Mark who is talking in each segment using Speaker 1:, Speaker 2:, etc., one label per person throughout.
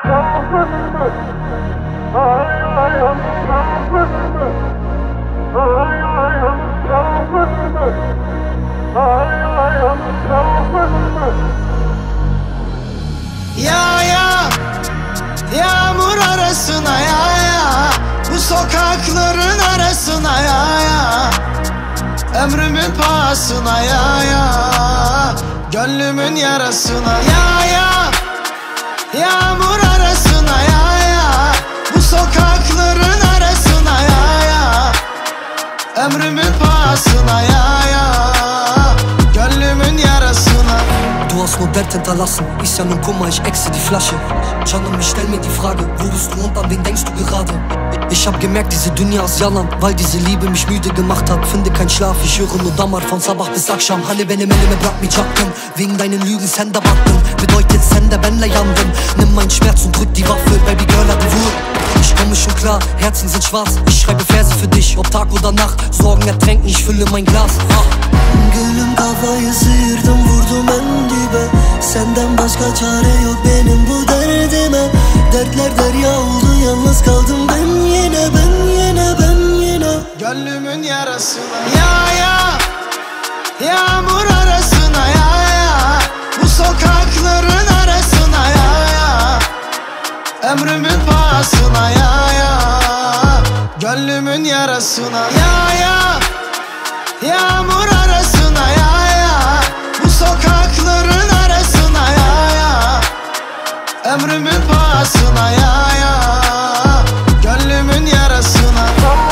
Speaker 1: Ya ya, yağmur arasına ya ya, bu sokakların arasına ya ya, ömrümün pahasına ya ya, gönlümün yarasına ya ya, yağmur arasına ya ya, bu sokakların arasına ya ya, ömrümün pahasına ya ya, gönlümün yarasına.
Speaker 2: Du hast nur Welt hinterlassen, ich ja nun Kummer, ich exe die Flasche. Canım, ich stell mir die Frage, wo bist du und an wen denkst du gerade? Ich hab gemerkt, diese Dünya ist yalan, weil diese Liebe mich müde gemacht hat. Finde kein Schlaf, ich höre nur Damar von Sabah bis Akşam. Hani benim elime bırakmayacaktın, wegen deinen Lügen sen de baktın. Bedeutet sen de benle yandın. Nimm meinen Schmerz und drück die Waffe, Baby Girl hadi vur. Ich komme schon klar, Herzen sind schwarz. Ich schreibe Verse für dich, ob Tag oder Nacht. Sorgen ertränken, ich fülle mein Glas.
Speaker 3: Gülüm, kafayı sıyırdım, vurdum en dibe. Senden başka çare yok benim bu derdime. Dertler derya oldu, yalnız kaldım ben yine, ben yine, ben yine.
Speaker 1: Gönlümün yarasına ya ya, yağmur arasına ya ya, bu sokakların arasına ya ya, ömrümün pahasına ya ya, gönlümün yarasına ya ya, yağmur arasına ya ya, bu sokakların arasına ya ya, ömrümün pahasına ya ya, gönlümün yarasına.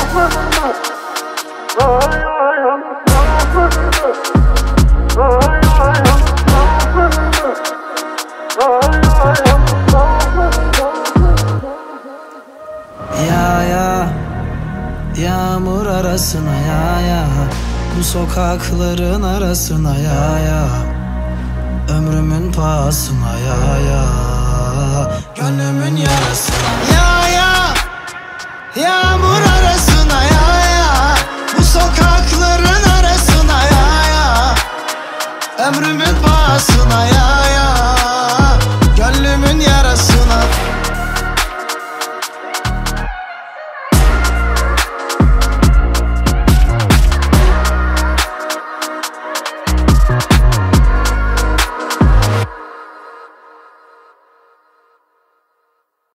Speaker 3: Ya ya, yağmur arasına ya ya, bu sokakların arasına ya ya, ömrümün pahasına ya ya, gönlümün yarasına
Speaker 1: Ya ya, yağmur